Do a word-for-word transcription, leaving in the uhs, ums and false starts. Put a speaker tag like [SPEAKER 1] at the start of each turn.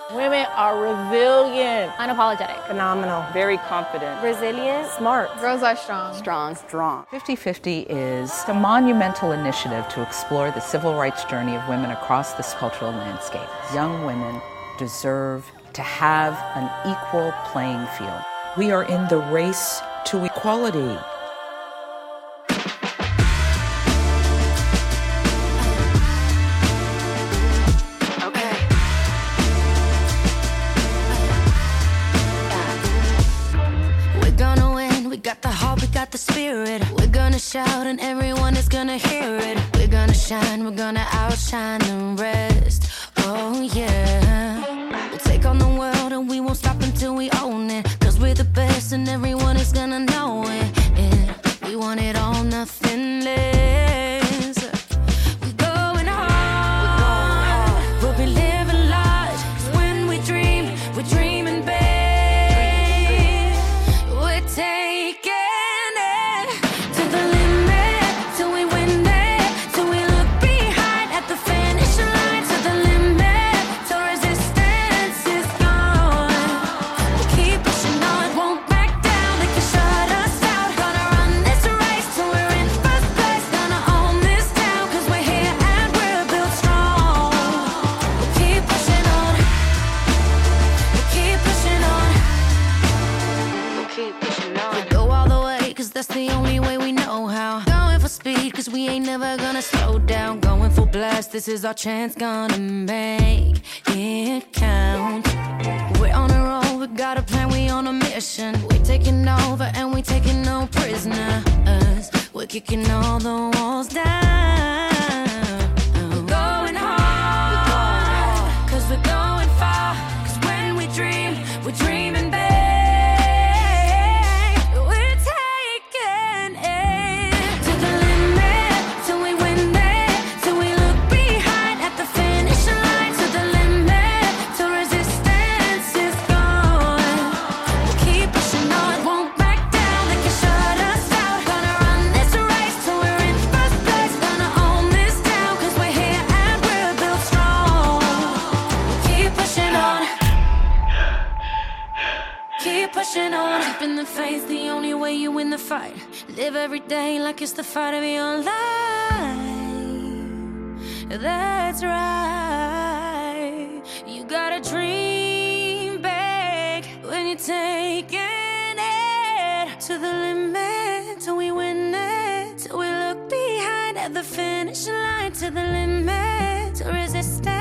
[SPEAKER 1] Women are resilient.
[SPEAKER 2] Unapologetic.
[SPEAKER 3] Phenomenal.
[SPEAKER 4] Very confident.
[SPEAKER 3] Resilient. Smart.
[SPEAKER 2] Girls are strong.
[SPEAKER 4] Strong.
[SPEAKER 5] Strong. fifty fifty is a monumental initiative to explore the civil rights journey of women across this cultural landscape. Young women deserve to have an equal playing field.
[SPEAKER 6] We are in the race to equality.
[SPEAKER 7] Got the heart, we got the spirit. We're gonna shout and everyone is gonna hear it. We're gonna shine, we're gonna outshine the rest. Oh yeah. We'll take on the world and we won't stop until we own it. Cause we're the best and everyone is gonna know it. Yeah. We want it all, nothing less. We're going hard. We're going hard. We'll be living large. 'Cause when we dream, we're dreaming big. We're taking we ain't never gonna slow down, going full blast. This is our chance, gonna make it count. We're on a roll, we got a plan, we on a mission. We're taking over and we taking no prisoners. We're kicking all the walls down. We're going hard, we're going hard. Cause we're going far. Cause when we dream, we're dreaming big. Keeping the faith, the only way you win the fight. Live every day like it's the fight of your life. That's right. You gotta dream big when you're taking it to the limit. Till we win it, till we look behind at the finish line. To the limit, to resist it.